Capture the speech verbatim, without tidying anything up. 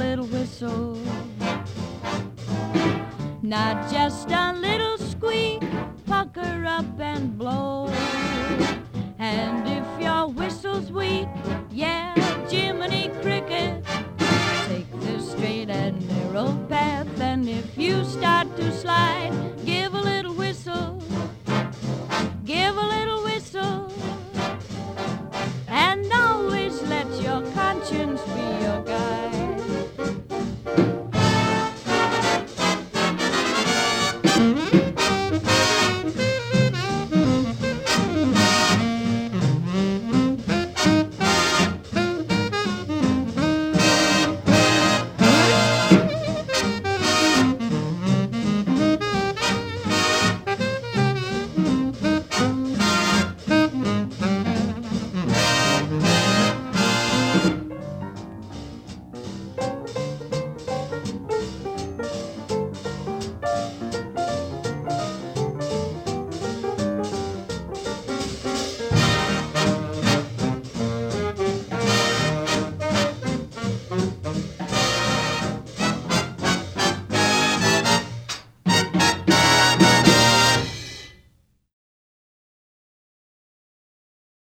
little whistle. Not just a little squeak, pucker up and blow. And if your whistle's weak, yeah, Jiminy Cricket, take the straight and narrow path. And if you start to slide, give a little whistle, give a